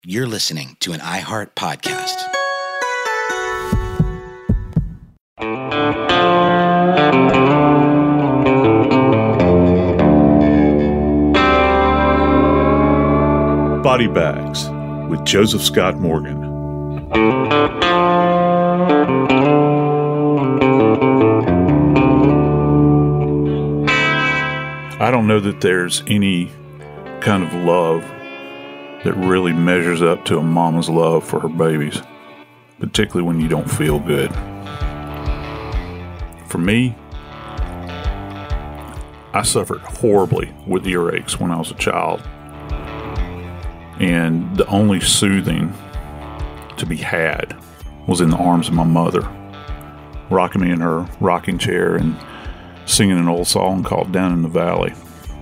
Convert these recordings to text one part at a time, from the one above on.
You're listening to an iHeart podcast. Body Bags with Joseph Scott Morgan. I don't know that there's any kind of love that really measures up to a mama's love for her babies, particularly when you don't feel good. For me, I suffered horribly with earaches when I was a child, and the only soothing to be had was in the arms of my mother, rocking me in her rocking chair and singing an old song called Down in the Valley.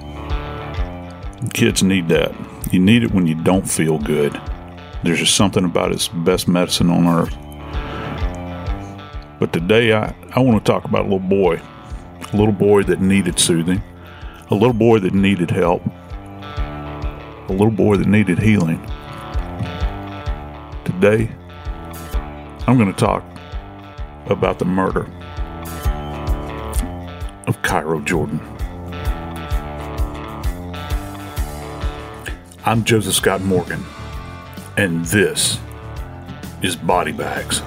Kids need that. You need it when you don't feel good. There's just something about it's best medicine on earth. But today I want to talk about a little boy that needed soothing, a little boy that needed help, a little boy that needed healing. Today, I'm going to talk about the murder of Cairo Jordan. I'm Joseph Scott Morgan, and this is Body Bags.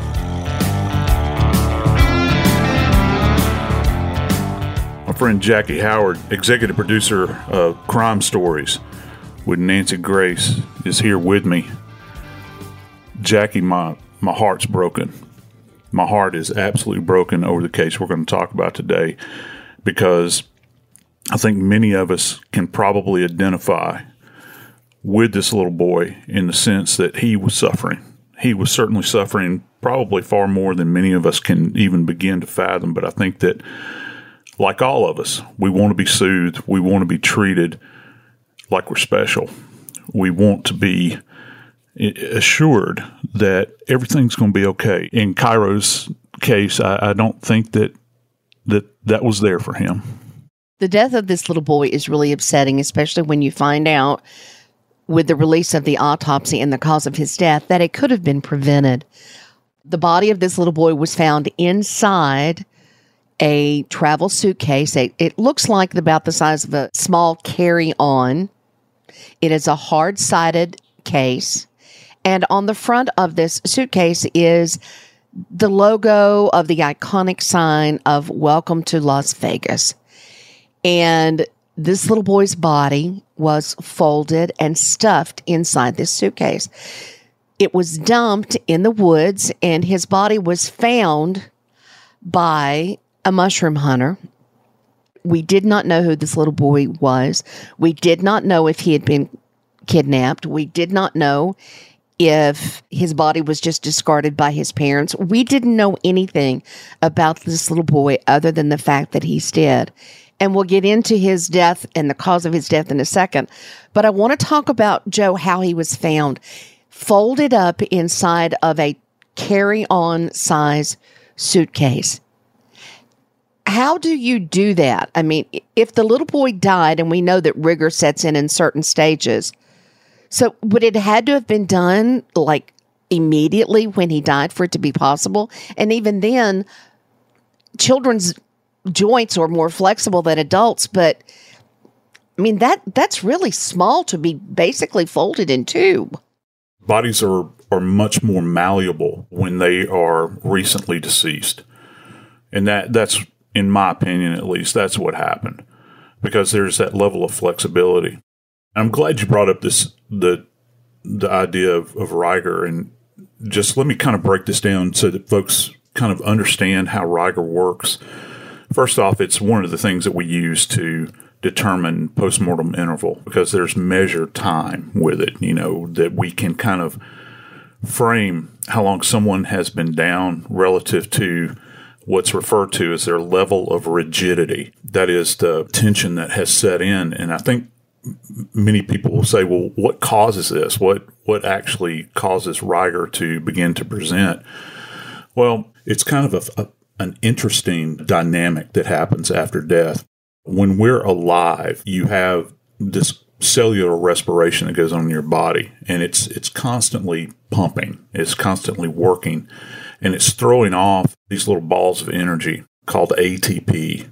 My friend Jackie Howard, executive producer of Crime Stories with Nancy Grace, is here with me. Jackie, my heart's broken. My heart is absolutely broken over the case we're going to talk about today, because I think many of us can probably identify with this little boy in the sense that he was suffering. He was certainly suffering probably far more than many of us can even begin to fathom. But I think that, like all of us, we want to be soothed. We want to be treated like we're special. We want to be assured that everything's going to be okay. In Cairo's case, I don't think that was there for him. The death of this little boy is really upsetting, especially when you find out with the release of the autopsy and the cause of his death that it could have been prevented. The body of this little boy was found inside a travel suitcase. It looks like about the size of a small carry-on. It is a hard-sided case. And on the front of this suitcase is the logo of the iconic sign of Welcome to Las Vegas. And this little boy's body was folded and stuffed inside this suitcase. It was dumped in the woods, and his body was found by a mushroom hunter. We did not know who this little boy was. We did not know if he had been kidnapped. We did not know if his body was just discarded by his parents. We didn't know anything about this little boy other than the fact that he's dead. And we'll get into his death and the cause of his death in a second. But I want to talk about, Joe, how he was found. Folded up inside of a carry-on size suitcase. How do you do that? I mean, if the little boy died, and we know that rigor sets in certain stages, so would it had to have been done like immediately when he died for it to be possible? And even then, children's joints are more flexible than adults, but I mean, that's really small to be basically folded in two. Bodies are much more malleable when they are recently deceased. And that's, in my opinion at least, that's what happened, because there's that level of flexibility. I'm glad you brought up the idea of Riger, and just let me kind of break this down so that folks kind of understand how Riger works. First off, it's one of the things that we use to determine postmortem interval, because there's measured time with it, that we can kind of frame how long someone has been down relative to what's referred to as their level of rigidity. That is the tension that has set in. And I think many people will say, well, what causes this? What actually causes Riger to begin to present? Well, it's kind of an interesting dynamic that happens after death. When we're alive, you have this cellular respiration that goes on in your body, and it's constantly pumping, it's constantly working, and it's throwing off these little balls of energy called ATP.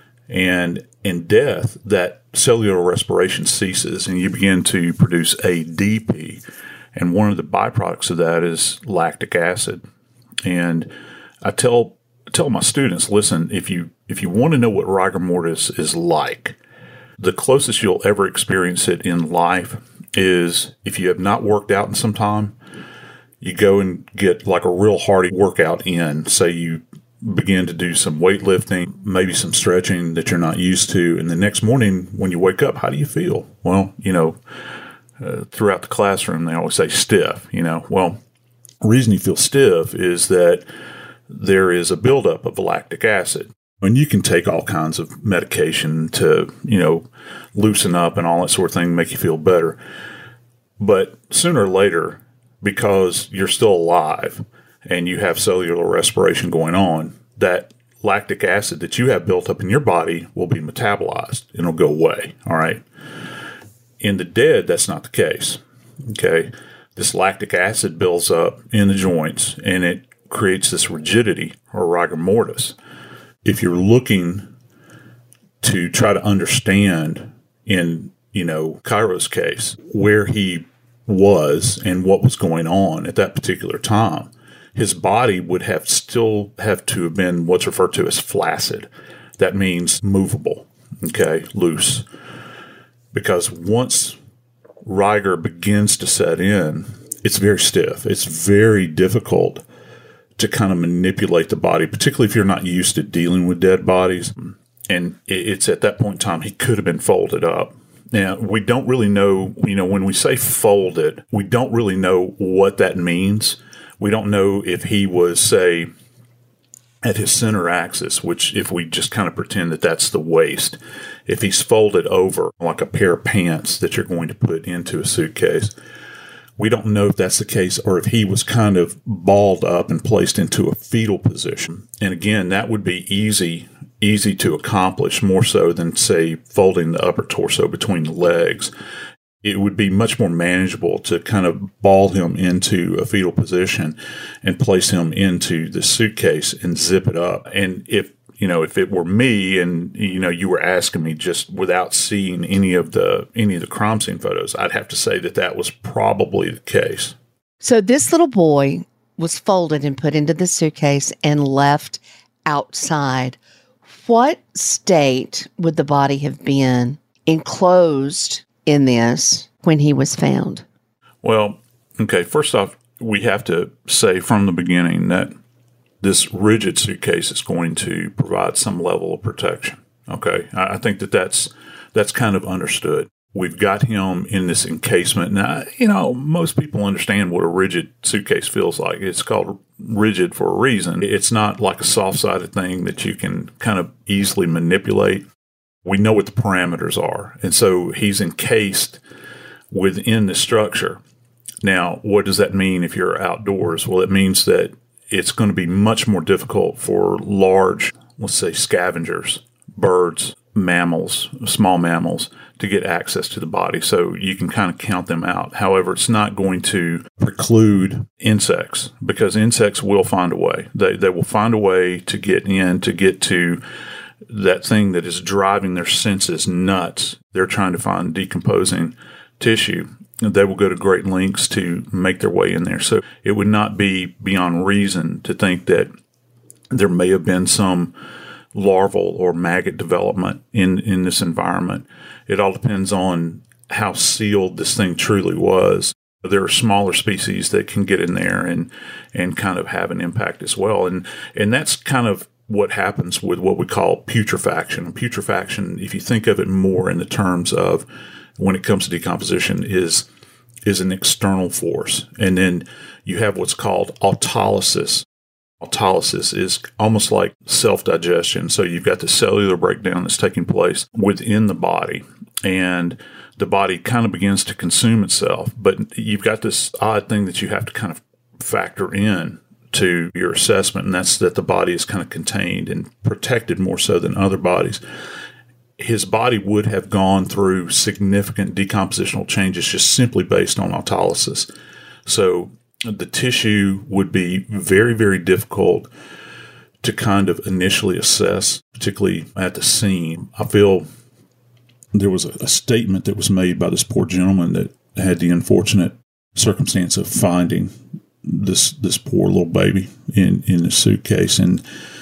And in death, that cellular respiration ceases and you begin to produce ADP. And one of the byproducts of that is lactic acid. And I tell my students, listen, if you want to know what rigor mortis is like, the closest you'll ever experience it in life is if you have not worked out in some time, you go and get like a real hearty workout in. Say you begin to do some weightlifting, maybe some stretching that you're not used to. And the next morning when you wake up, how do you feel? Well, throughout the classroom, they always say stiff, Well, the reason you feel stiff is that there is a buildup of lactic acid. And you can take all kinds of medication to, loosen up and all that sort of thing, make you feel better. But sooner or later, because you're still alive and you have cellular respiration going on, that lactic acid that you have built up in your body will be metabolized. It'll go away. All right. In the dead, that's not the case. Okay. This lactic acid builds up in the joints and it creates this rigidity or rigor mortis. If you're looking to try to understand in, Cairo's case, where he was and what was going on at that particular time, his body would still have to have been what's referred to as flaccid. That means movable, loose. Because once rigor begins to set in, it's very stiff. It's very difficult to kind of manipulate the body, particularly if you're not used to dealing with dead bodies. And it's at that point in time, he could have been folded up. Now, we don't really know, when we say folded, we don't really know what that means. We don't know if he was, say, at his center axis, which if we just kind of pretend that that's the waist, if he's folded over like a pair of pants that you're going to put into a suitcase, we don't know if that's the case or if he was kind of balled up and placed into a fetal position. And again, that would be easy to accomplish, more so than, say, folding the upper torso between the legs. It would be much more manageable to kind of ball him into a fetal position and place him into the suitcase and zip it up. And if it were me and, you were asking me just without seeing any of the crime scene photos, I'd have to say that was probably the case. So this little boy was folded and put into the suitcase and left outside. What state would the body have been enclosed in this when he was found? Well, okay, first off, we have to say from the beginning that this rigid suitcase is going to provide some level of protection. Okay, I think that's kind of understood. We've got him in this encasement. Now, most people understand what a rigid suitcase feels like. It's called rigid for a reason. It's not like a soft-sided thing that you can kind of easily manipulate. We know what the parameters are. And so he's encased within the structure. Now, what does that mean if you're outdoors? Well, it means that it's going to be much more difficult for large, let's say, scavengers, birds, mammals, small mammals, to get access to the body. So you can kind of count them out. However, it's not going to preclude insects, because insects will find a way. They will find a way to get in, to get to that thing that is driving their senses nuts. They're trying to find decomposing tissue. They will go to great lengths to make their way in there. So it would not be beyond reason to think that there may have been some larval or maggot development in this environment. It all depends on how sealed this thing truly was. There are smaller species that can get in there and kind of have an impact as well. And that's kind of what happens with what we call putrefaction. Putrefaction, if you think of it more in the terms of when it comes to decomposition, is an external force. And then you have what's called autolysis. Autolysis is almost like self-digestion. So you've got the cellular breakdown that's taking place within the body, and the body kind of begins to consume itself. But you've got this odd thing that you have to kind of factor in to your assessment, and that's that the body is kind of contained and protected more so than other bodies. his body would have gone through significant decompositional changes just simply based on autolysis. So the tissue would be very, very difficult to kind of initially assess, particularly at the scene. I feel there was a statement that was made by this poor gentleman that had the unfortunate circumstance of finding this poor little baby in the suitcase. And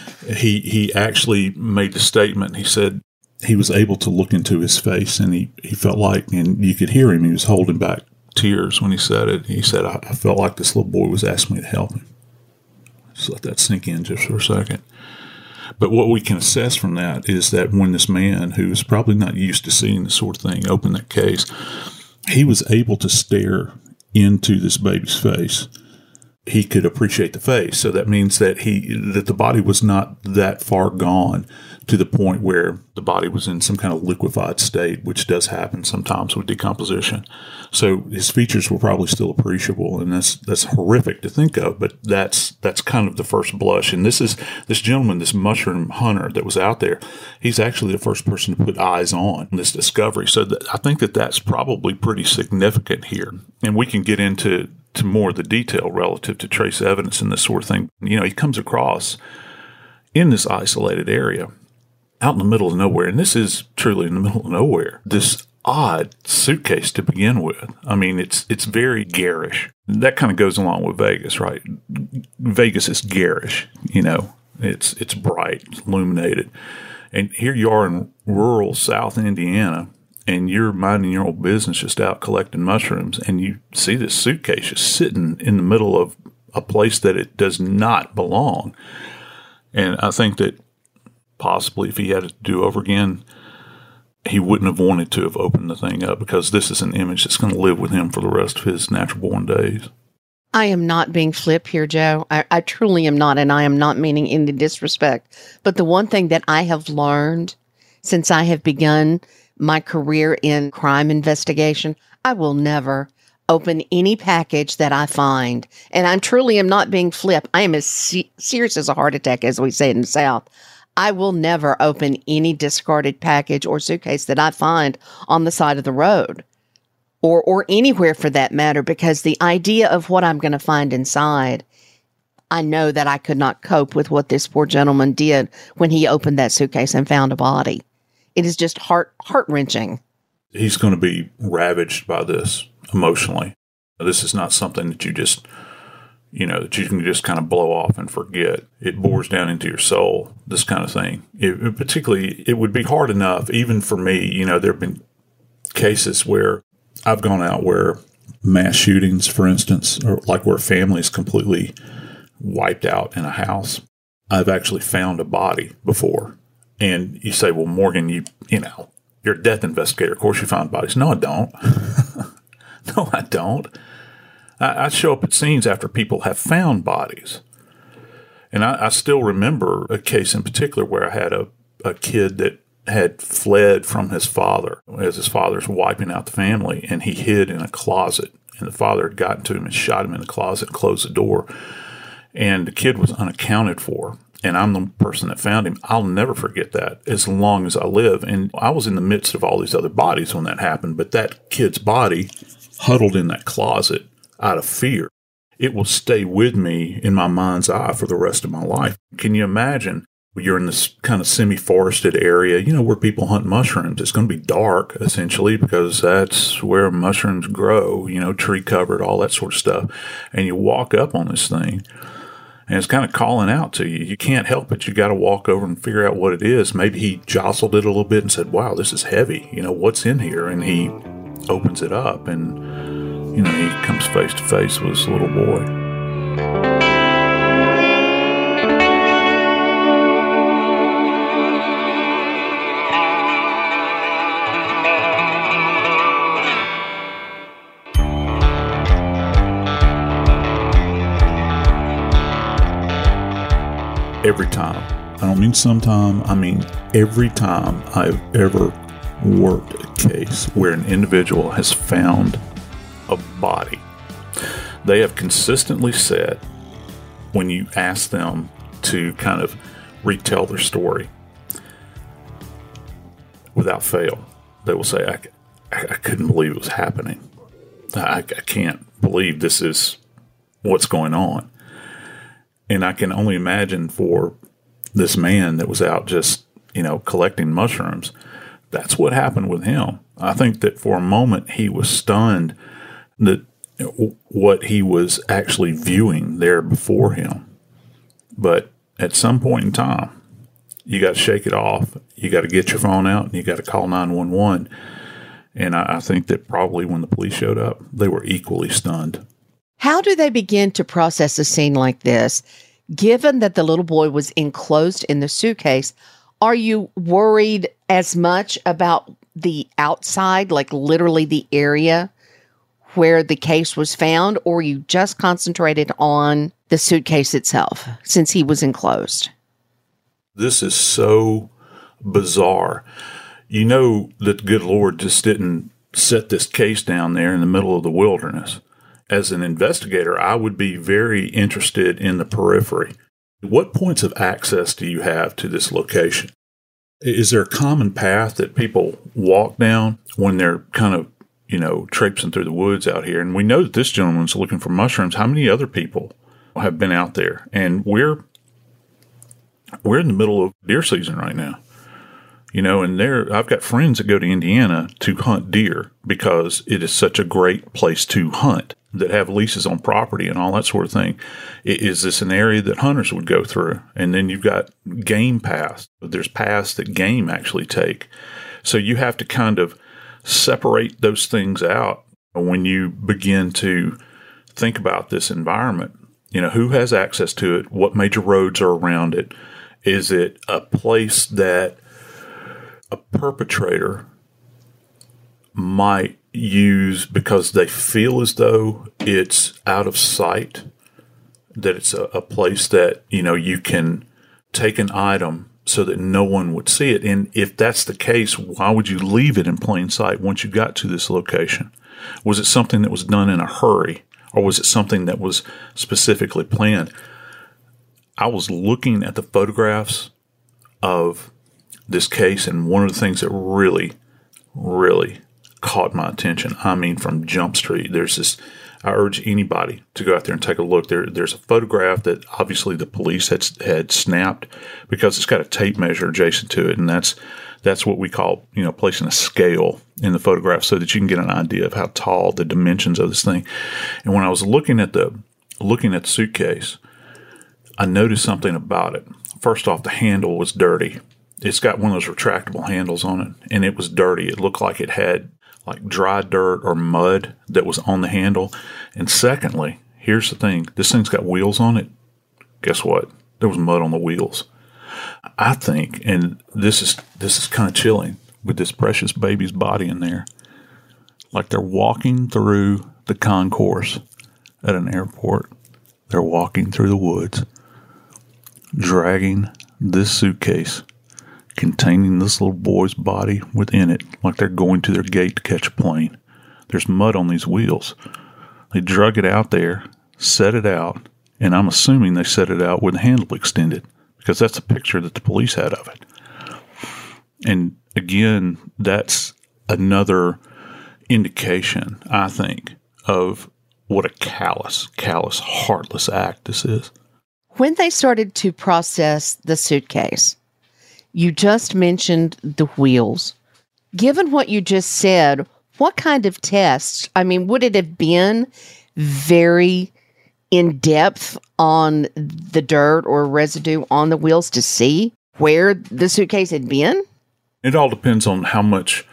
he actually made the statement. He said he was able to look into his face, and he felt like, and you could hear him, he was holding back tears when he said it. He said, I felt like this little boy was asking me to help him. Just let that sink in just for a second. But what we can assess from that is that when this man, who is probably not used to seeing this sort of thing, opened that case, he was able to stare into this baby's face. He could appreciate the face. So that means that the body was not that far gone to the point where the body was in some kind of liquefied state, which does happen sometimes with decomposition. So his features were probably still appreciable, and that's horrific to think of, but that's kind of the first blush. And this gentleman, this mushroom hunter that was out there, he's actually the first person to put eyes on this discovery. So I think that's probably pretty significant here. And we can get into more of the detail relative to trace evidence and this sort of thing. You know, he comes across in this isolated area out in the middle of nowhere, and this is truly in the middle of nowhere, this odd suitcase to begin with. I mean, it's very garish. That kind of goes along with Vegas, right? Vegas is garish, you know. It's bright, illuminated. And here you are in rural South Indiana, and you're minding your own business just out collecting mushrooms, and you see this suitcase just sitting in the middle of a place that it does not belong. And I think that possibly if he had it to do over again, he wouldn't have wanted to have opened the thing up, because this is an image that's going to live with him for the rest of his natural-born days. I am not being flip here, Joe. I truly am not, and I am not meaning any disrespect. But the one thing that I have learned since I have begun my career in crime investigation, I will never open any package that I find. And I truly am not being flip. I am as serious as a heart attack, as we say in the South. I will never open any discarded package or suitcase that I find on the side of the road or anywhere for that matter, because the idea of what I'm going to find inside, I know that I could not cope with what this poor gentleman did when he opened that suitcase and found a body. It is just heart-wrenching. He's going to be ravaged by this emotionally. This is not something that you just, that you can just kind of blow off and forget. It bores down into your soul, this kind of thing. It would be hard enough, even for me. There have been cases where I've gone out where mass shootings, for instance, or like where a family is completely wiped out in a house. I've actually found a body before. And you say, well, Morgan, you're a death investigator. Of course you find bodies. No, I don't. No, I don't. I show up at scenes after people have found bodies. And I still remember a case in particular where I had a kid that had fled from his father as his father's wiping out the family, and he hid in a closet. And the father had gotten to him and shot him in the closet and closed the door. And the kid was unaccounted for. And I'm the person that found him. I'll never forget that as long as I live. And I was in the midst of all these other bodies when that happened. But that kid's body, huddled in that closet out of fear, it will stay with me in my mind's eye for the rest of my life. Can you imagine? You're in this kind of semi-forested area, where people hunt mushrooms. It's going to be dark, essentially, because that's where mushrooms grow, tree covered, all that sort of stuff. And you walk up on this thing, and it's kind of calling out to you. You can't help it. You got to walk over and figure out what it is. Maybe he jostled it a little bit and said, wow, this is heavy. What's in here? And he opens it up, and, he comes face to face with this little boy. Every time. I don't mean sometime. I mean every time I've ever worked a case where an individual has found a body, they have consistently said, when you ask them to kind of retell their story, without fail, they will say, I couldn't believe it was happening. I can't believe this is what's going on. And I can only imagine for this man that was out just, collecting mushrooms, that's what happened with him. I think that for a moment he was stunned that what he was actually viewing there before him. But at some point in time, you got to shake it off. You got to get your phone out and you got to call 911. And I think that probably when the police showed up, they were equally stunned. How do they begin to process a scene like this? Given that the little boy was enclosed in the suitcase, are you worried as much about the outside, like literally the area where the case was found, or you just concentrated on the suitcase itself since he was enclosed? This is so bizarre. You know that the good Lord just didn't set this case down there in the middle of the wilderness. As an investigator, I would be very interested in the periphery. What points of access do you have to this location? Is there a common path that people walk down when they're kind of, traipsing through the woods out here? And we know that this gentleman's looking for mushrooms. How many other people have been out there? And we're in the middle of deer season right now. And I've got friends that go to Indiana to hunt deer because it is such a great place to hunt, that have leases on property and all that sort of thing. Is this an area that hunters would go through? And then you've got game paths. There's paths that game actually take. So you have to kind of separate those things out when you begin to think about this environment. Who has access to it? What major roads are around it? Is it a place that a perpetrator might use because they feel as though it's out of sight, that it's a place that, you can take an item so that no one would see it? And if that's the case, why would you leave it in plain sight once you got to this location? Was it something that was done in a hurry, or was it something that was specifically planned? I was looking at the photographs of this case, and one of the things that really, really caught my attention, from Jump Street, I urge anybody to go out there and take a look. There's a photograph that obviously the police had snapped because it's got a tape measure adjacent to it, and that's what we call, placing a scale in the photograph so that you can get an idea of how tall, the dimensions of this thing. And when I was looking at the suitcase, I noticed something about it. First off, the handle was dirty. It's got one of those retractable handles on it, and it was dirty. It looked like it had like dry dirt or mud that was on the handle. And secondly, here's the thing. This thing's got wheels on it. Guess what? There was mud on the wheels. I think, and this is kind of chilling, with this precious baby's body in there, like they're walking through the concourse at an airport. They're walking through the woods, dragging this suitcase containing this little boy's body within it, like they're going to their gate to catch a plane. There's mud on these wheels. They drug it out there, set it out, and I'm assuming they set it out with the handle extended, because that's a picture that the police had of it. And again, that's another indication, I think, of what a callous, heartless act this is. When they started to process the suitcase, you just mentioned the wheels. Given what you just said, what kind of tests? Would it have been very in depth on the dirt or residue on the wheels to see where the suitcase had been? It all depends on how much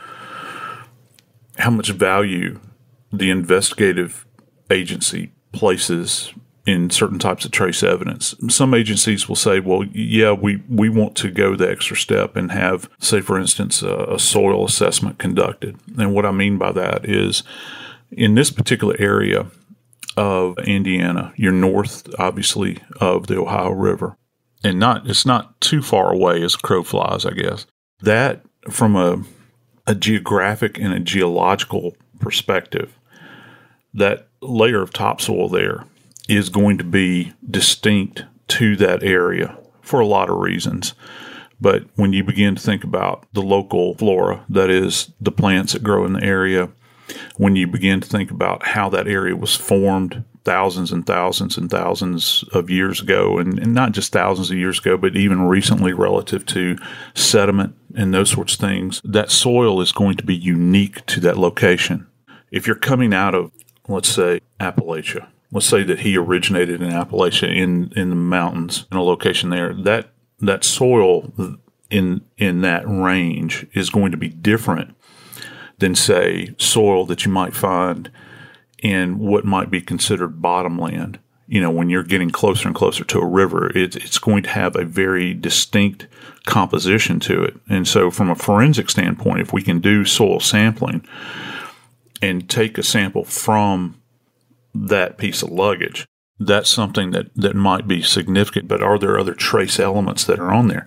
value the investigative agency places in certain types of trace evidence. Some agencies will say, well, yeah, we want to go the extra step and have, say, for instance, a soil assessment conducted. And what I mean by that is, in this particular area of Indiana, you're north, obviously, of the Ohio River. And it's not too far away as a crow flies, I guess. That, from a geographic and a geological perspective, that layer of topsoil there is going to be distinct to that area for a lot of reasons. But when you begin to think about the local flora, that is the plants that grow in the area, when you begin to think about how that area was formed thousands and thousands and thousands of years ago, and not just thousands of years ago, but even recently relative to sediment and those sorts of things, that soil is going to be unique to that location. If you're coming out of, let's say, Appalachia, let's say that he originated in Appalachia in the mountains, in a location there, that soil in that range is going to be different than, say, soil that you might find in what might be considered bottomland. When you're getting closer and closer to a river, it's going to have a very distinct composition to it. And so from a forensic standpoint, if we can do soil sampling and take a sample from that piece of luggage, that's something that might be significant. But are there other trace elements that are on there?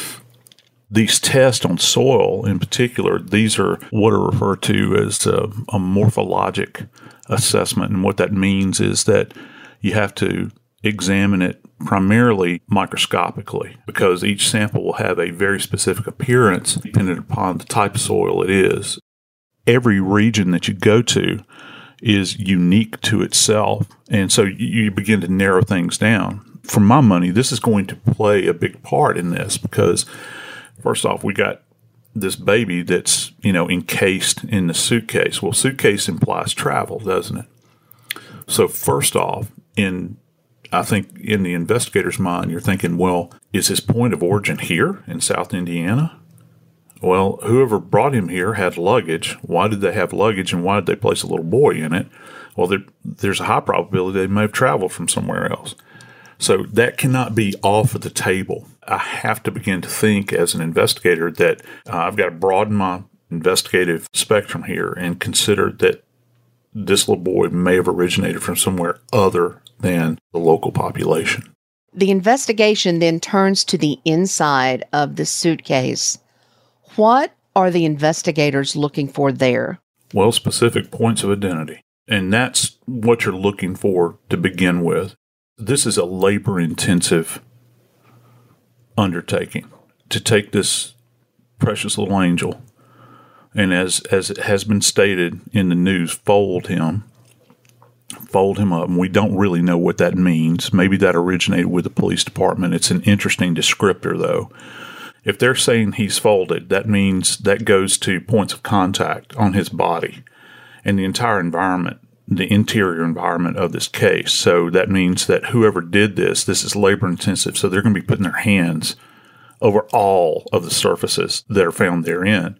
These tests on soil in particular, these are what are referred to as a morphologic assessment. And what that means is that you have to examine it primarily microscopically, because each sample will have a very specific appearance depending upon the type of soil it is. Every region that you go to is unique to itself. And so you begin to narrow things down. For my money, this is going to play a big part in this because, first off, we got this baby that's, encased in the suitcase. Well, suitcase implies travel, doesn't it? So first off, I think in the investigator's mind, you're thinking, well, is his point of origin here in South Indiana? Well, whoever brought him here had luggage. Why did they have luggage, and why did they place a little boy in it? Well, there's a high probability they may have traveled from somewhere else. So that cannot be off of the table. I have to begin to think as an investigator that I've got to broaden my investigative spectrum here and consider that this little boy may have originated from somewhere other than the local population. The investigation then turns to the inside of the suitcase. What are the investigators looking for there? Well, specific points of identity. And that's what you're looking for to begin with. This is a labor-intensive undertaking to take this precious little angel and, as it has been stated in the news, fold him up. And we don't really know what that means. Maybe that originated with the police department. It's an interesting descriptor, though. If they're saying he's folded, that means that goes to points of contact on his body and the entire environment, the interior environment of this case. So that means that whoever did this is labor intensive. So they're going to be putting their hands over all of the surfaces that are found therein.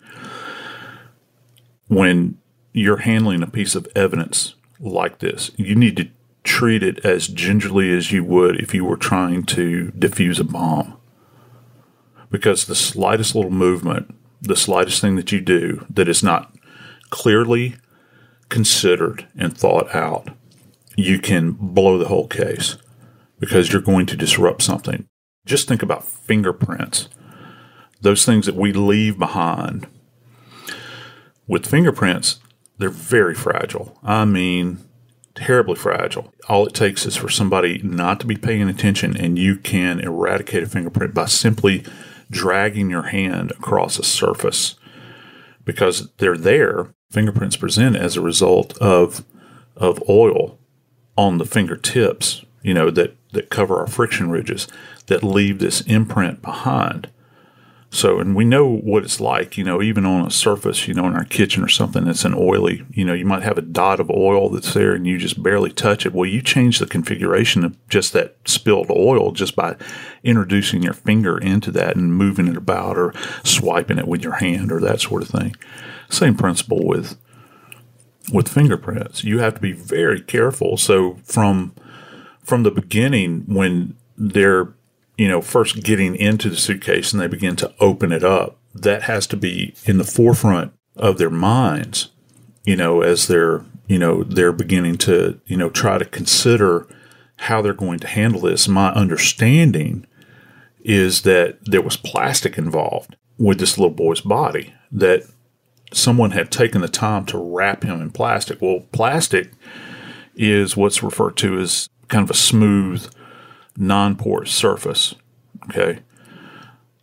When you're handling a piece of evidence like this, you need to treat it as gingerly as you would if you were trying to defuse a bomb. Because the slightest little movement, the slightest thing that you do that is not clearly considered and thought out, you can blow the whole case because you're going to disrupt something. Just think about fingerprints, those things that we leave behind. With fingerprints, they're very fragile. I mean, terribly fragile. All it takes is for somebody not to be paying attention, and you can eradicate a fingerprint by simply dragging your hand across a surface because they're there. Fingerprints present as a result of oil on the fingertips, that cover our friction ridges that leave this imprint behind. So, and we know what it's like, even on a surface, in our kitchen or something that's an oily, you might have a dot of oil that's there and you just barely touch it. Well, you change the configuration of just that spilled oil just by introducing your finger into that and moving it about or swiping it with your hand or that sort of thing. Same principle with fingerprints. You have to be very careful. So from the beginning, when they're first getting into the suitcase and they begin to open it up, that has to be in the forefront of their minds, as they're beginning to, try to consider how they're going to handle this. My understanding is that there was plastic involved with this little boy's body, that someone had taken the time to wrap him in plastic. Well, plastic is what's referred to as kind of a smooth, non-porous surface. Okay.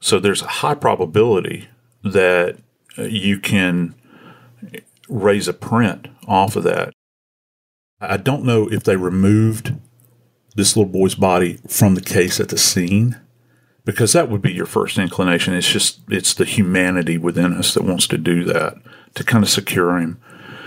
So there's a high probability that you can raise a print off of that. I don't know if they removed this little boy's body from the case at the scene, because that would be your first inclination. It's the humanity within us that wants to do that, to kind of secure him.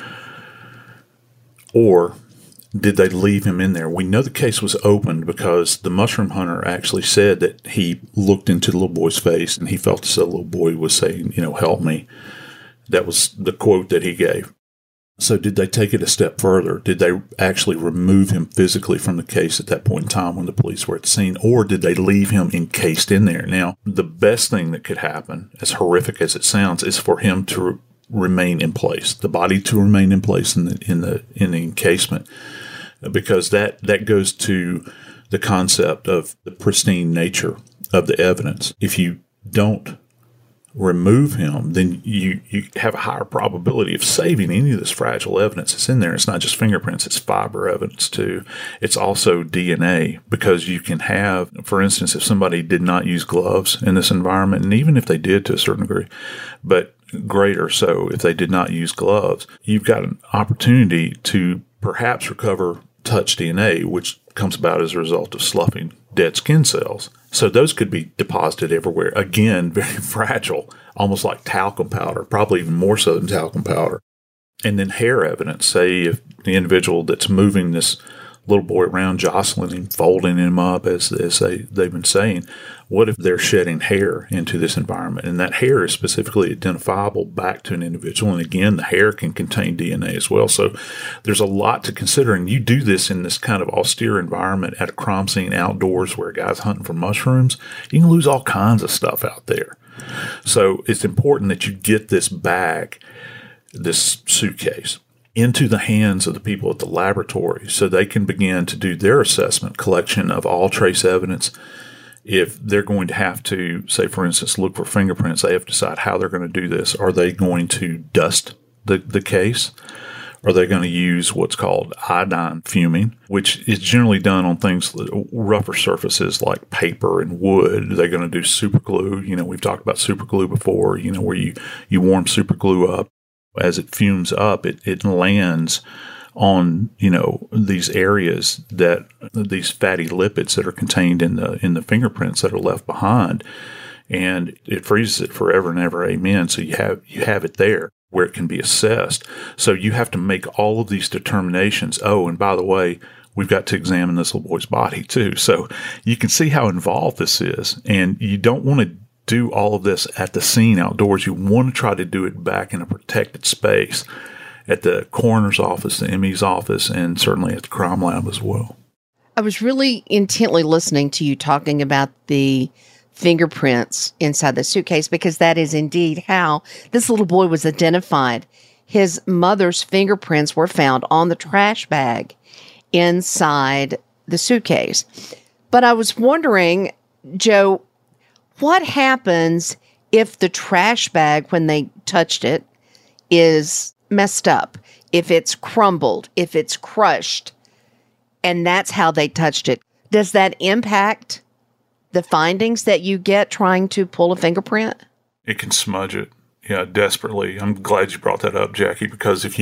Or did they leave him in there? We know the case was opened because the mushroom hunter actually said that he looked into the little boy's face and he felt as though the little boy was saying, help me. That was the quote that he gave. So did they take it a step further? Did they actually remove him physically from the case at that point in time when the police were at the scene? Or did they leave him encased in there? Now, the best thing that could happen, as horrific as it sounds, is for him to remain in place, the body to remain in place in the encasement, because that goes to the concept of the pristine nature of the evidence. If you don't remove him, then you have a higher probability of saving any of this fragile evidence that's in there. It's not just fingerprints, it's fiber evidence too. It's also DNA, because you can have, for instance, if somebody did not use gloves in this environment, and even if they did to a certain degree, but greater so if they did not use gloves, you've got an opportunity to perhaps recover touch DNA, which comes about as a result of sloughing dead skin cells. So those could be deposited everywhere. Again, very fragile, almost like talcum powder, probably even more so than talcum powder. And then hair evidence, say if the individual that's moving this little boy around, jostling him, folding him up, as they've been saying, what if they're shedding hair into this environment? And that hair is specifically identifiable back to an individual. And again, the hair can contain DNA as well. So there's a lot to consider. And you do this in this kind of austere environment at a crime scene outdoors where a guy's hunting for mushrooms, you can lose all kinds of stuff out there. So it's important that you get this bag, this suitcase, into the hands of the people at the laboratory so they can begin to do their assessment, collection of all trace evidence. If they're going to have to, say, for instance, look for fingerprints, they have to decide how they're going to do this. Are they going to dust the case? Are they going to use what's called iodine fuming, which is generally done on things, rougher surfaces like paper and wood? They're going to do super glue. We've talked about super glue before, where you warm super glue up. As it fumes up, it lands on, these areas these fatty lipids that are contained in the fingerprints that are left behind, and it freezes it forever and ever. Amen. So you have it there where it can be assessed. So you have to make all of these determinations. Oh, and by the way, we've got to examine this little boy's body too. So you can see how involved this is, and you don't want to do all of this at the scene outdoors. You want to try to do it back in a protected space at the coroner's office, the ME's office, and certainly at the crime lab as well. I was really intently listening to you talking about the fingerprints inside the suitcase, because that is indeed how this little boy was identified. His mother's fingerprints were found on the trash bag inside the suitcase. But I was wondering, Joe, what happens if the trash bag, when they touched it, is messed up, if it's crumbled, if it's crushed, and that's how they touched it? Does that impact the findings that you get trying to pull a fingerprint? It can smudge it. Yeah, desperately. I'm glad you brought that up, Jackie, because the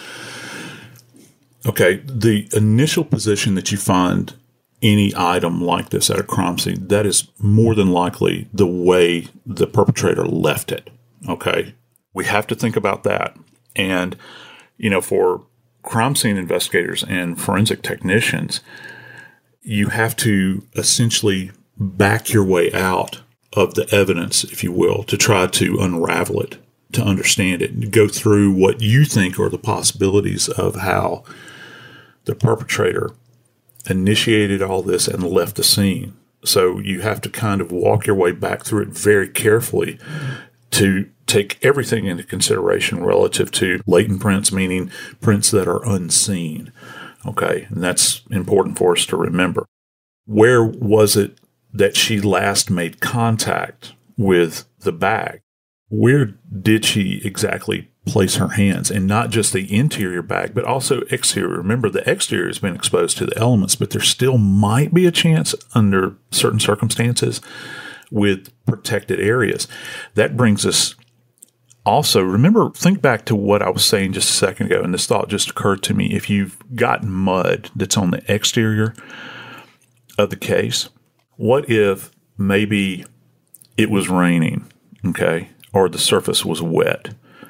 initial position that you find any item like this at a crime scene, that is more than likely the way the perpetrator left it. Okay. We have to think about that. And, for crime scene investigators and forensic technicians, you have to essentially back your way out of the evidence, if you will, to try to unravel it, to understand it, and go through what you think are the possibilities of how the perpetrator initiated all this and left the scene. So you have to kind of walk your way back through it very carefully to take everything into consideration relative to latent prints, meaning prints that are unseen. Okay, and that's important for us to remember. Where was it that she last made contact with the bag? Where did she exactly place her hands? And not just the interior bag, but also exterior. Remember, the exterior has been exposed to the elements, but there still might be a chance under certain circumstances with protected areas. That brings us also, remember, think back to what I was saying just a second ago, and this thought just occurred to me. If you've got mud that's on the exterior of the case, what if maybe it was raining, okay, or the surface was wet,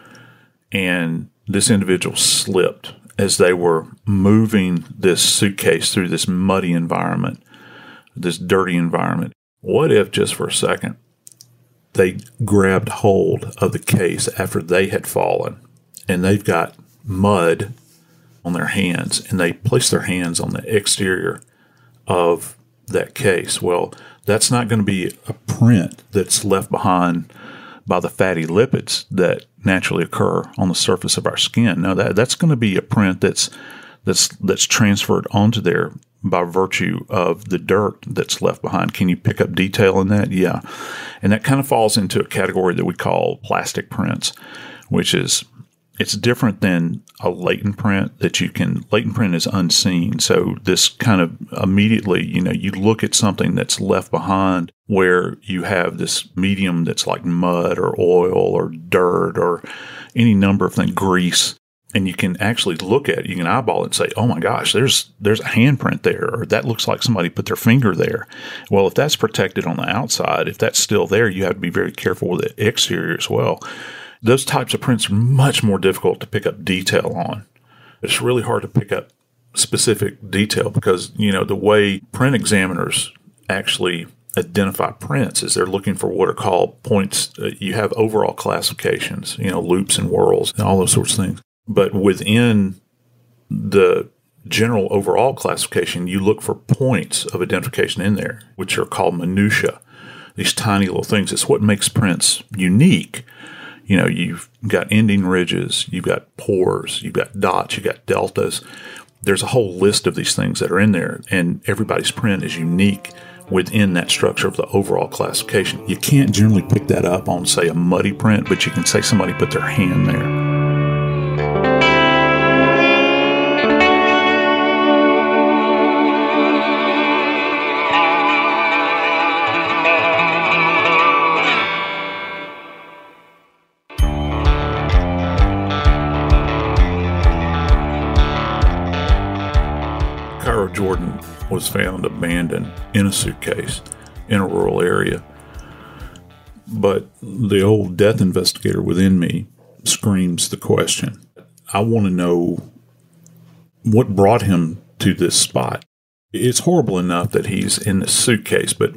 and this individual slipped as they were moving this suitcase through this muddy environment, this dirty environment? What if just for a second they grabbed hold of the case after they had fallen and they've got mud on their hands and they place their hands on the exterior of that case? Well, that's not going to be a print that's left behind by the fatty lipids that naturally occur on the surface of our skin. No, that's going to be a print that's transferred onto there by virtue of the dirt that's left behind. Can you pick up detail in that? Yeah. And that kind of falls into a category that we call plastic prints, which is, it's different than a latent print latent print is unseen. So this kind of immediately, you look at something that's left behind where you have this medium that's like mud or oil or dirt or any number of things, grease, and you can actually look at it, you can eyeball it and say, oh my gosh, there's a handprint there, or that looks like somebody put their finger there. Well, if that's protected on the outside, if that's still there, you have to be very careful with the exterior as well. Those types of prints are much more difficult to pick up detail on. It's really hard to pick up specific detail because, the way print examiners actually identify prints is they're looking for what are called points. You have overall classifications, loops and whorls and all those sorts of things. But within the general overall classification, you look for points of identification in there, which are called minutia, these tiny little things. It's what makes prints unique. You've got ending ridges, you've got pores, you've got dots, you've got deltas. There's a whole list of these things that are in there, and everybody's print is unique within that structure of the overall classification. You can't generally pick that up on, say, a muddy print, but you can say somebody put their hand there. Cairo Jordan was found abandoned in a suitcase in a rural area. But the old death investigator within me screams the question. I want to know what brought him to this spot. It's horrible enough that he's in the suitcase, but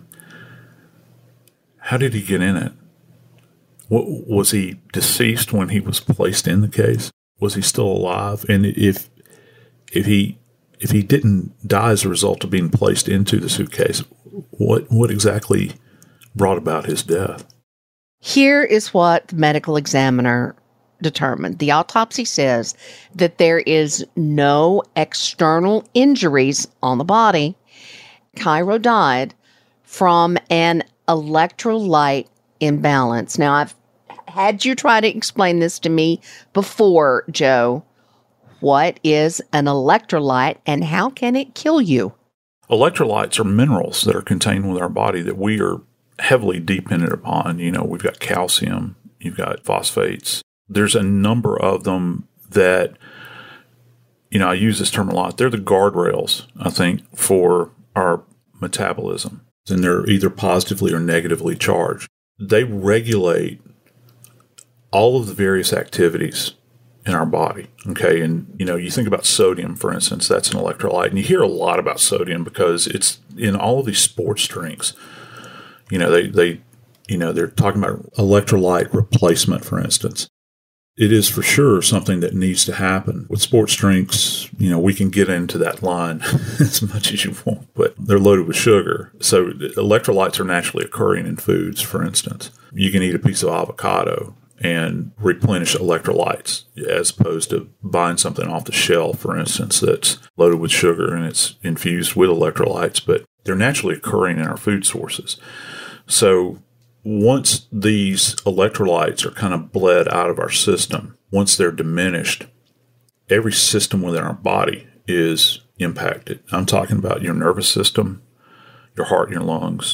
how did he get in it? Was he deceased when he was placed in the case? Was he still alive? And if he didn't die as a result of being placed into the suitcase, what exactly brought about his death? Here is what the medical examiner determined. The autopsy says that there is no external injuries on the body. Cairo died from an electrolyte imbalance. Now, I've had you try to explain this to me before, Joe. What is an electrolyte and how can it kill you? Electrolytes are minerals that are contained within our body that we are heavily dependent upon. We've got calcium, you've got phosphates. There's a number of them that, I use this term a lot. They're the guardrails, I think, for our metabolism. And they're either positively or negatively charged. They regulate all of the various activities in our body. Okay. And, you think about sodium, for instance, that's an electrolyte. And you hear a lot about sodium because it's in all of these sports drinks. They're talking about electrolyte replacement, for instance. It is for sure something that needs to happen. With sports drinks, we can get into that line as much as you want, but they're loaded with sugar. So electrolytes are naturally occurring in foods, for instance. You can eat a piece of avocado and replenish electrolytes as opposed to buying something off the shelf, for instance, that's loaded with sugar and it's infused with electrolytes, but they're naturally occurring in our food sources. So once these electrolytes are kind of bled out of our system, once they're diminished, every system within our body is impacted. I'm talking about your nervous system, your heart, and your lungs.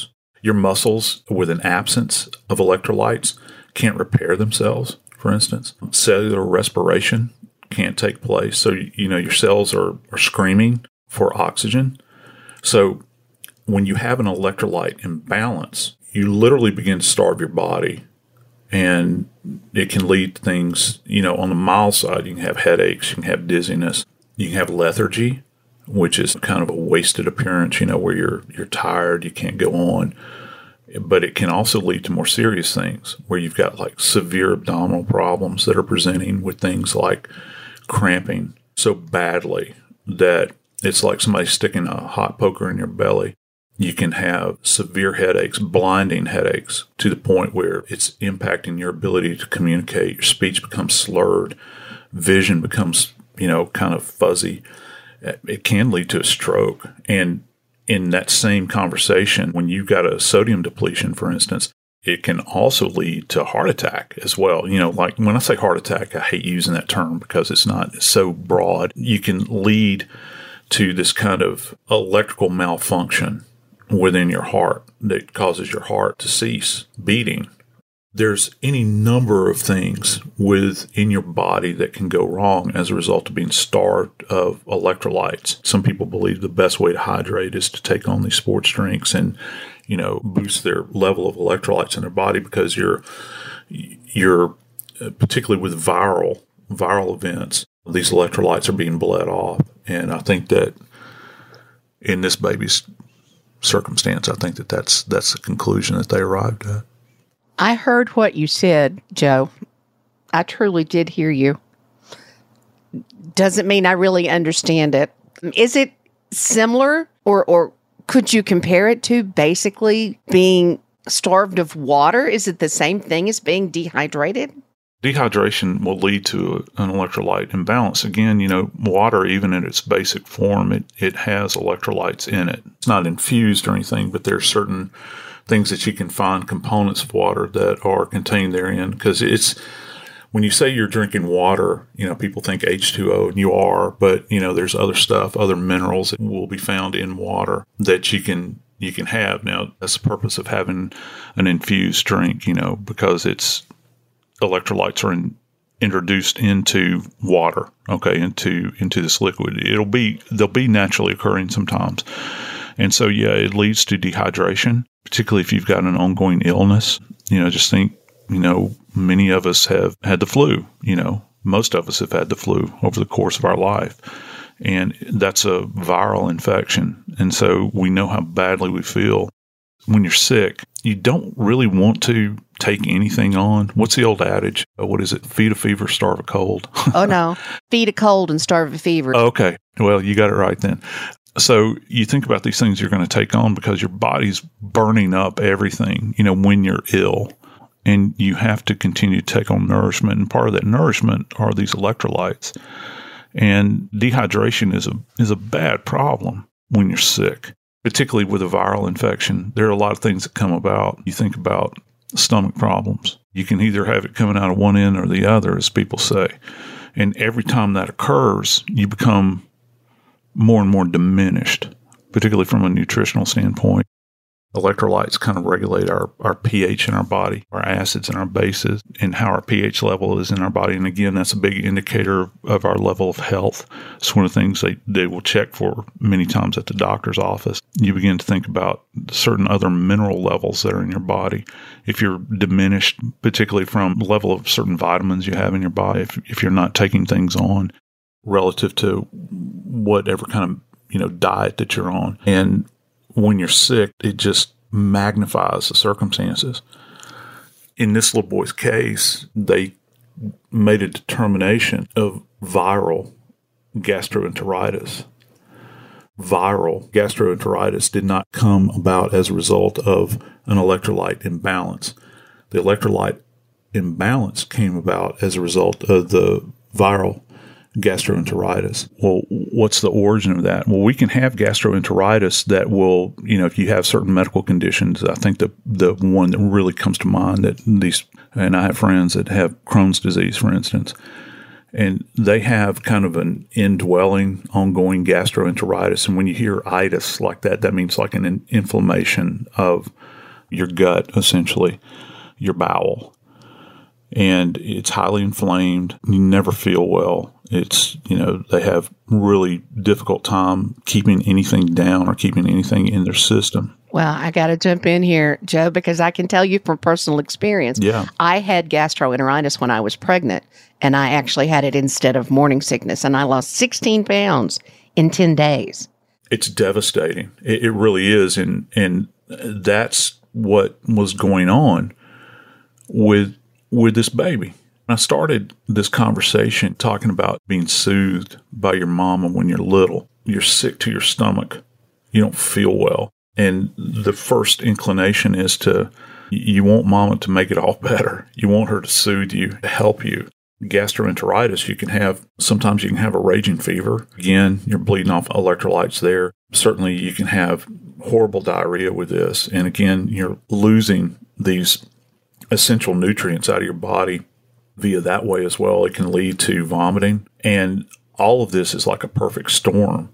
Your muscles with an absence of electrolytes can't repair themselves, for instance. Cellular respiration can't take place. So, your cells are screaming for oxygen. So when you have an electrolyte imbalance, you literally begin to starve your body. And it can lead to things, on the mild side, you can have headaches, you can have dizziness, you can have lethargy, which is kind of a wasted appearance, where you're tired, you can't go on. But it can also lead to more serious things where you've got like severe abdominal problems that are presenting with things like cramping so badly that it's like somebody sticking a hot poker in your belly. You can have severe headaches, blinding headaches, to the point where it's impacting your ability to communicate. Your speech becomes slurred. Vision becomes, kind of fuzzy. It can lead to a stroke. And in that same conversation, when you've got a sodium depletion, for instance, it can also lead to heart attack as well. Like when I say heart attack, I hate using that term because it's not so broad. You can lead to this kind of electrical malfunction within your heart that causes your heart to cease beating. There's any number of things within your body that can go wrong as a result of being starved of electrolytes. Some people believe the best way to hydrate is to take on these sports drinks and, boost their level of electrolytes in their body, because you're particularly with viral events, these electrolytes are being bled off. And I think that in this baby's circumstance, I think that's the conclusion that they arrived at. I heard what you said, Joe. I truly did hear you. Doesn't mean I really understand it. Is it similar, or could you compare it to basically being starved of water? Is it the same thing as being dehydrated? Dehydration will lead to an electrolyte imbalance. Again, water, even in its basic form, it has electrolytes in it. It's not infused or anything, but there's certain things that you can find, components of water that are contained therein. Because when you say you're drinking water, people think H2O, and you are, but there's other stuff, other minerals that will be found in water that you can have. Now, that's the purpose of having an infused drink, because it's electrolytes are introduced into water, into this liquid. They'll be naturally occurring sometimes. And so, it leads to dehydration, particularly if you've got an ongoing illness. Just think, many of us have had the flu, most of us have had the flu over the course of our life. And that's a viral infection. And so we know how badly we feel. When you're sick, you don't really want to take anything on. What's the old adage? What is it? Feed a fever, starve a cold. Oh, no. Feed a cold and starve a fever. Okay. Well, you got it right then. So you think about these things you're going to take on because your body's burning up everything, when you're ill. And you have to continue to take on nourishment. And part of that nourishment are these electrolytes. And dehydration is a bad problem when you're sick, particularly with a viral infection. There are a lot of things that come about. You think about stomach problems. You can either have it coming out of one end or the other, as people say. And every time that occurs, you become more and more diminished, particularly from a nutritional standpoint. Electrolytes kind of regulate our pH in our body, our acids and our bases, and how our pH level is in our body. And again, that's a big indicator of our level of health. It's one of the things they will check for many times at the doctor's office. You begin to think about certain other mineral levels that are in your body. If you're diminished, particularly from the level of certain vitamins you have in your body, if you're not taking things on relative to whatever kind of diet that you're on. And when you're sick, it just magnifies the circumstances. In this little boy's case, they made a determination of viral gastroenteritis. Viral gastroenteritis did not come about as a result of an electrolyte imbalance. The electrolyte imbalance came about as a result of the viral gastroenteritis. Well, what's the origin of that? Well, we can have gastroenteritis that will, if you have certain medical conditions. I think the one that really comes to mind and I have friends that have Crohn's disease, for instance, and they have kind of an indwelling, ongoing gastroenteritis. And when you hear itis like that, that means like an inflammation of your gut, essentially, your bowel. And it's highly inflamed. You never feel well. It's, they have really difficult time keeping anything down or keeping anything in their system. Well, I got to jump in here, Joe, because I can tell you from personal experience. Yeah. I had gastroenteritis when I was pregnant, and I actually had it instead of morning sickness, and I lost 16 pounds in 10 days. It's devastating. It really is. And that's what was going on with this baby. I started this conversation talking about being soothed by your mama when you're little. You're sick to your stomach. You don't feel well. And the first inclination is you want mama to make it all better. You want her to soothe you, to help you. Gastroenteritis, sometimes you can have a raging fever. Again, you're bleeding off electrolytes there. Certainly you can have horrible diarrhea with this. And again, you're losing these essential nutrients out of your body via that way as well. It can lead to vomiting. And all of this is like a perfect storm.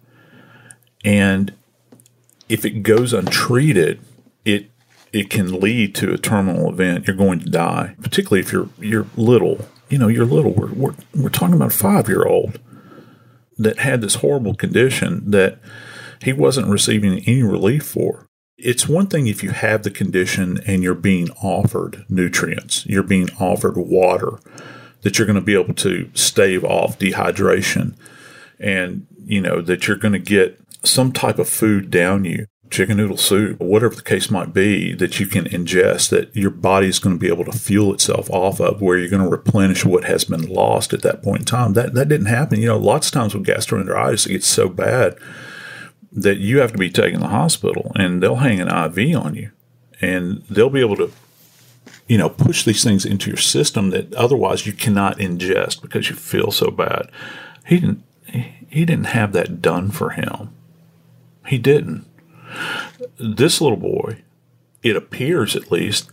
And if it goes untreated, it can lead to a terminal event. You're going to die, particularly if you're little. You're little. We're talking about a 5-year-old that had this horrible condition that he wasn't receiving any relief for. It's one thing if you have the condition and you're being offered nutrients, you're being offered water, that you're going to be able to stave off dehydration, and that you're going to get some type of food down you, chicken noodle soup, whatever the case might be, that you can ingest, that your body is going to be able to fuel itself off of, where you're going to replenish what has been lost at that point in time. That didn't happen. Lots of times with gastroenteritis, it gets so bad that you have to be taken to the hospital, and they'll hang an IV on you, and they'll be able to, push these things into your system that otherwise you cannot ingest because you feel so bad. He didn't have that done for him. He didn't. This little boy, it appears at least,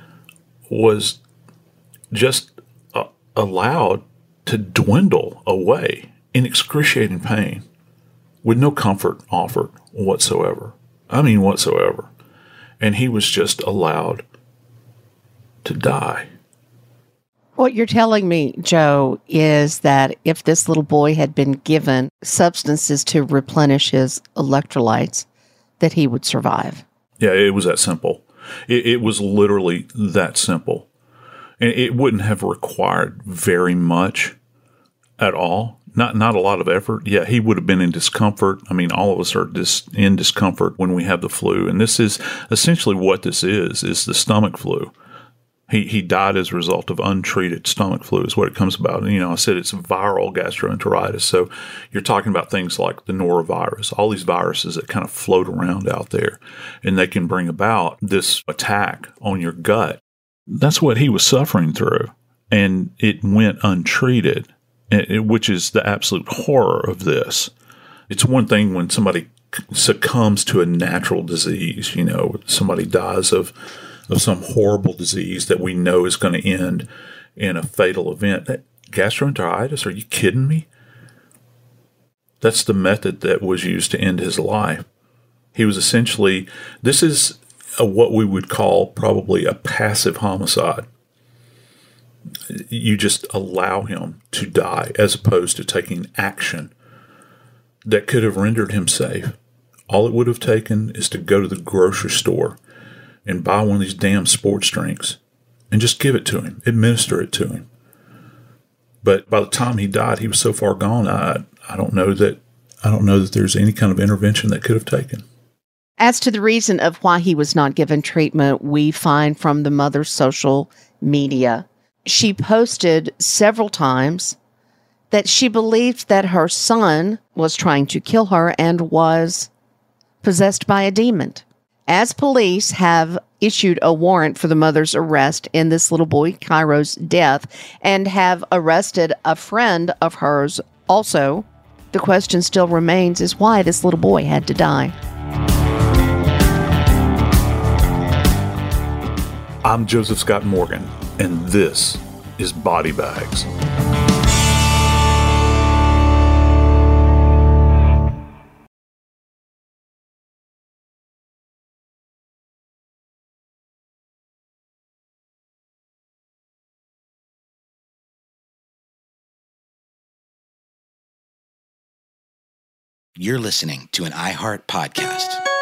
was just allowed to dwindle away in excruciating pain with no comfort offered whatsoever. I mean, whatsoever. And he was just allowed to die. What you're telling me, Joe, is that if this little boy had been given substances to replenish his electrolytes, that he would survive. Yeah, it was that simple. It was literally that simple. And it wouldn't have required very much at all. Not a lot of effort. Yeah, he would have been in discomfort. I mean, all of us are in discomfort when we have the flu. And this is essentially what this is the stomach flu. He died as a result of untreated stomach flu is what it comes about. And, I said it's viral gastroenteritis. So you're talking about things like the norovirus, all these viruses that kind of float around out there, and they can bring about this attack on your gut. That's what he was suffering through. And it went untreated, which is the absolute horror of this. It's one thing when somebody succumbs to a natural disease, somebody dies of some horrible disease that we know is going to end in a fatal event. Gastroenteritis, are you kidding me? That's the method that was used to end his life. He was essentially, this is what we would call probably a passive homicide. You just allow him to die as opposed to taking action that could have rendered him safe. All it would have taken is to go to the grocery store and buy one of these damn sports drinks and just give it to him, administer it to him. But by the time he died, he was so far gone. I don't know that there's any kind of intervention that could have taken. As to the reason of why he was not given treatment, we find from the mother's social media. She posted several times that she believed that her son was trying to kill her and was possessed by a demon. As police have issued a warrant for the mother's arrest in this little boy, Cairo's death, and have arrested a friend of hers also, the question still remains is why this little boy had to die. I'm Joseph Scott Morgan, and this is Body Bags. You're listening to an iHeart podcast.